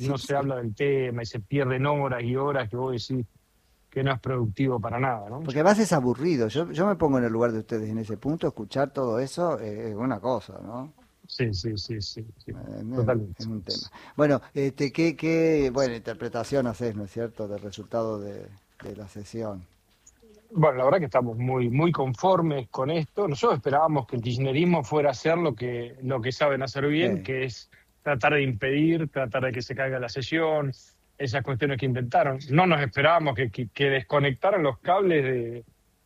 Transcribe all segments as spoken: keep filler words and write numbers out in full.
no se habla del tema y se pierden horas y horas que vos decís que no es productivo para nada, ¿no? Porque además es aburrido. Yo, yo me pongo en el lugar de ustedes en ese punto, escuchar todo eso eh, es una cosa, ¿no? Sí, sí, sí, sí, sí, Eh, totalmente. Es un tema. Bueno, este, ¿qué, qué, bueno, interpretación haces, ¿no es cierto?, del resultado de, de la sesión. Bueno, la verdad que estamos muy, muy conformes con esto. Nosotros esperábamos que el kirchnerismo fuera a hacer lo que, lo que saben hacer bien, Sí. que es tratar de impedir, tratar de que se caiga la sesión, esas cuestiones que intentaron. No nos esperábamos que, que, que desconectaran los cables de,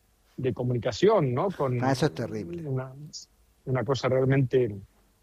de comunicación, ¿no? Con Ah, eso es terrible. una, una cosa realmente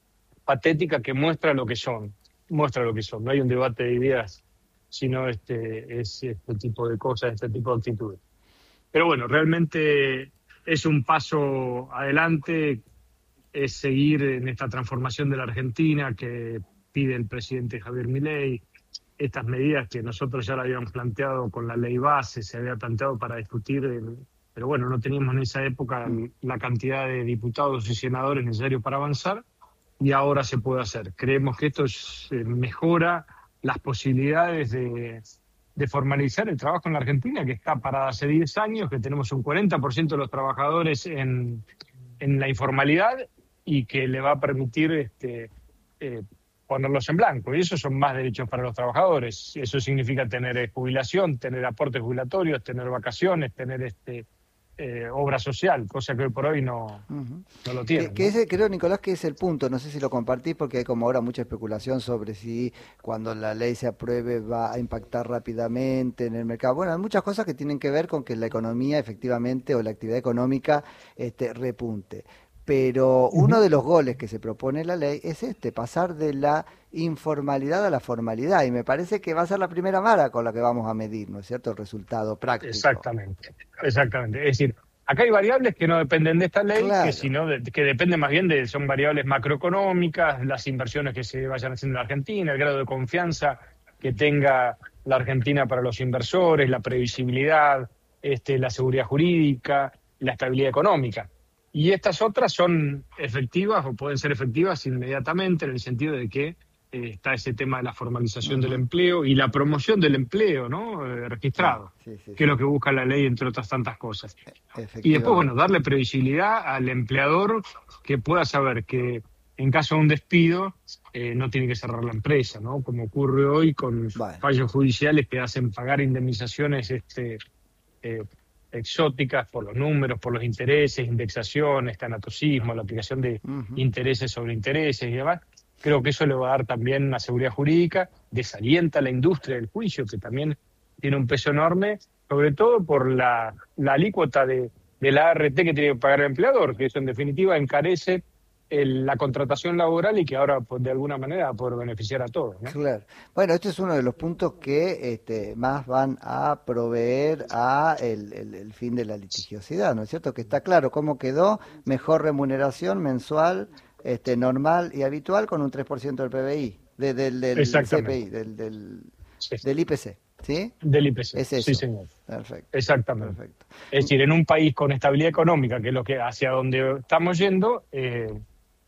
patética que muestra lo que son, muestra lo que son. No hay un debate de ideas, sino este, es este tipo de cosas, este tipo de actitudes. Pero bueno, realmente es un paso adelante, es seguir en esta transformación de la Argentina que pide el presidente Javier Milei, estas medidas que nosotros ya la habíamos planteado con la ley base, se había planteado para discutir, pero bueno, no teníamos en esa época Mm. la cantidad de diputados y senadores necesarios para avanzar, y ahora se puede hacer. Creemos que esto es, eh, mejora las posibilidades de, de formalizar el trabajo en la Argentina, que está parada hace diez años, que tenemos un cuarenta por ciento de los trabajadores en, en la informalidad y que le va a permitir este, eh, ponerlos en blanco. Y eso son más derechos para los trabajadores. Eso significa tener eh, jubilación, tener aportes jubilatorios, tener vacaciones, tener este, eh, obra social, cosa que hoy por hoy no, Ujú. no lo Que, tienen, que ¿no? ese, creo, Nicolás, que es el punto. No sé si lo compartís porque hay como ahora mucha especulación sobre si cuando la ley se apruebe va a impactar rápidamente en el mercado. Bueno, hay muchas cosas que tienen que ver con que la economía efectivamente o la actividad económica este, repunte. Pero uno Ujú. de los goles que se propone la ley es este, pasar de la informalidad a la formalidad. Y me parece que va a ser la primera vara con la que vamos a medir, ¿no es cierto?, el resultado práctico. Exactamente, exactamente. Es decir, acá hay variables que no dependen de esta ley, que Claro. sino de, que dependen más bien de, son variables macroeconómicas, las inversiones que se vayan haciendo en la Argentina, el grado de confianza que tenga la Argentina para los inversores, la previsibilidad, este, la seguridad jurídica, la estabilidad económica. Y estas otras son efectivas o pueden ser efectivas inmediatamente en el sentido de que eh, está ese tema de la formalización del Ujú. empleo y la promoción del empleo, ¿no? Eh, Sí, registrado, sí, sí, que es sí. lo que busca la ley, entre otras tantas cosas. Y después, bueno, Efectivamente. darle previsibilidad al empleador que pueda saber que en caso de un despido eh, no tiene que cerrar la empresa, ¿no? Como ocurre hoy con Bueno. fallos judiciales que hacen pagar indemnizaciones este, eh, exóticas por los números, por los intereses, indexaciones, tanatosismo, la aplicación de Ujú. intereses sobre intereses y demás. Creo que eso le va a dar también una seguridad jurídica, desalienta la industria del juicio, que también tiene un peso enorme, sobre todo por la, la alícuota de, de la A R T que tiene que pagar el empleador, que eso en definitiva encarece el, la contratación laboral y que ahora pues, de alguna manera va a poder beneficiar a todos, ¿no? Claro. Bueno, este es uno de los puntos que este, más van a proveer a el, el- el fin de la litigiosidad, ¿no es cierto? Que está claro cómo quedó, mejor remuneración mensual, este, normal y habitual con un tres por ciento del P B I, de- del, del Exactamente. C P I, del, del, Sí. del I P C, ¿sí? Del I P C, Es sí eso. señor. Perfecto, Exactamente. perfecto. Es decir, en un país con estabilidad económica, que es lo que hacia donde estamos yendo, eh,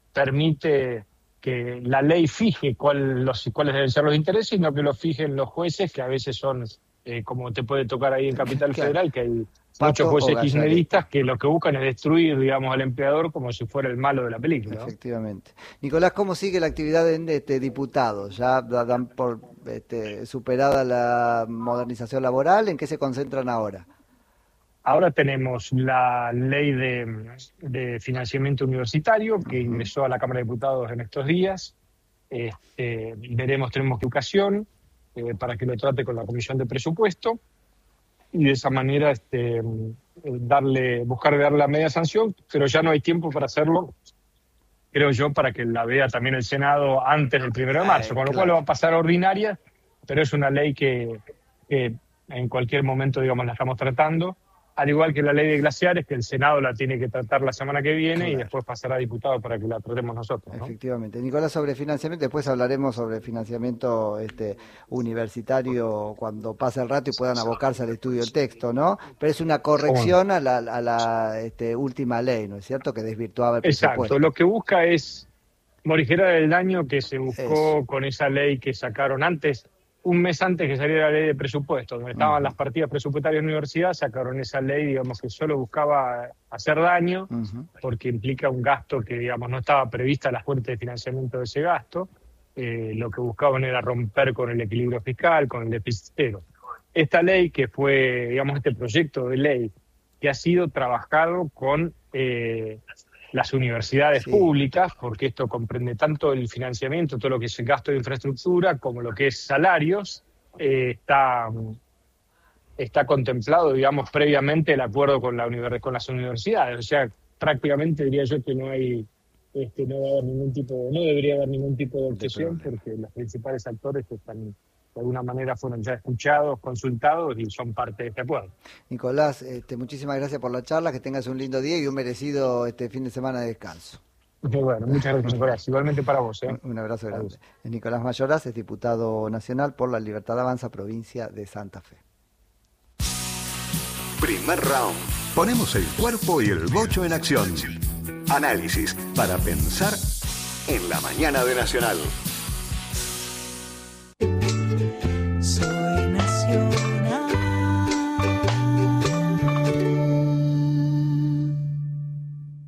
permite que la ley fije cuál, los, cuáles deben ser los intereses y no que los fijen los jueces, que a veces son, eh, como te puede tocar ahí en Capital Claro, Federal, que hay muchos pato o jueces gallareta. kirchneristas que lo que buscan es destruir, digamos, al empleador como si fuera el malo de la película, ¿no? Efectivamente. Nicolás, ¿cómo sigue la actividad de, de este, diputados? ¿Ya da- dan por este, superada la modernización laboral? ¿En qué se concentran ahora? Ahora tenemos la ley de, de financiamiento universitario que Ujú. ingresó a la Cámara de Diputados en estos días. Este, veremos, tenemos educación eh, para que lo trate con la Comisión de Presupuesto y de esa manera este, darle, buscar darle la media sanción, pero ya no hay tiempo para hacerlo, creo yo, para que la vea también el Senado antes del primero de marzo, Eh, con lo cual claro. va a pasar a ordinaria, pero es una ley que, que en cualquier momento, digamos, la estamos tratando, al igual que la ley de glaciares, que el Senado la tiene que tratar la semana que viene y Claro, después pasará a diputados para que la tratemos nosotros, ¿no? efectivamente. Nicolás, sobre financiamiento, después hablaremos sobre financiamiento este, universitario cuando pase el rato y puedan abocarse al estudio del texto, ¿no? Pero es una ¿Cómo no? corrección a la, a la este, última ley, ¿no es cierto?, que desvirtuaba el Exacto, presupuesto. lo que busca es morigerar el daño que se Eso. buscó con esa ley que sacaron antes. un mes antes que saliera la ley de presupuesto, donde estaban Uh-huh. las partidas presupuestarias de la universidad, sacaron esa ley, digamos, que solo buscaba hacer daño, Uh-huh. porque implica un gasto que, digamos, no estaba prevista la fuente de financiamiento de ese gasto. Eh, lo que buscaban era romper con el equilibrio fiscal, con el déficit cero. Esta ley, que fue, digamos, este proyecto de ley, que ha sido trabajado con eh, las universidades Sí. públicas, porque esto comprende tanto el financiamiento, todo lo que es el gasto de infraestructura, como lo que es salarios, eh, está, está contemplado, digamos, previamente el acuerdo con, la univers- con las universidades. O sea, prácticamente diría yo que no hay, este, no va a haber ningún tipo, no debería haber ningún tipo de objeción, porque los principales actores están, de alguna manera, fueron ya escuchados, consultados y son parte de este acuerdo. Nicolás, este, muchísimas gracias por la charla, que tengas un lindo día y un merecido este fin de semana de descanso. Bueno, muchas gracias, Nicolás. Igualmente para vos. ¿eh? Un abrazo grande. Adiós. Es Nicolás Mayoraz, es diputado nacional por la Libertad Avanza, provincia de Santa Fe. Primer round. Ponemos el cuerpo y el bocho en acción. Análisis para pensar en la mañana de Nacional.